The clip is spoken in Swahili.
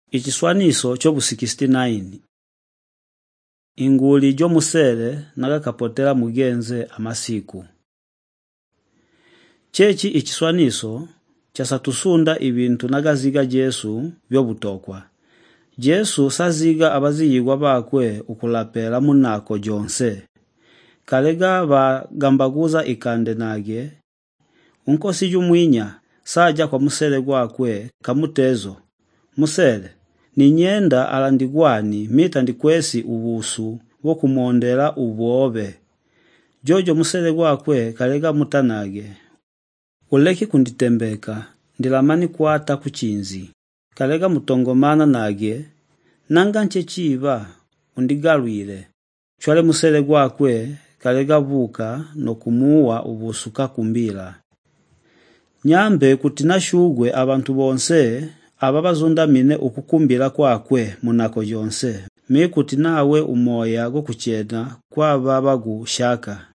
Ichiswaniso chobu 69. Inguli jomusele nakakapotela mugenze amasiku. Chechi ichiswaniso chasatusunda ibintu nagaziga Jesu byobutokwa. Jesu saziga abaziyigwa bakwe ukulapela munako jonse. Kalega bagambaguza ikande nage. Unkosi jumwinya saja kwa musele gwakwe kamutezo. Musele, ni nyenda alandigwani mita ndikwesi ubusu wokumondela ubuobe. Jojo musele gwakwe kalega mutanage. Uleki kunditembeka, ndilamani kuata kuchinzi. Kalega mutongomana nage, nanga nchechiva, undigalwile. Chwale musele gwakwe kalega buka no kumuwa ubusu kakumbila. Nyambe kutinashugwe abantu bonse ababazundamine ukukumbila kwakwe munako jonse. Mikuti nawe umoya go kuchena kwa babagu shaka.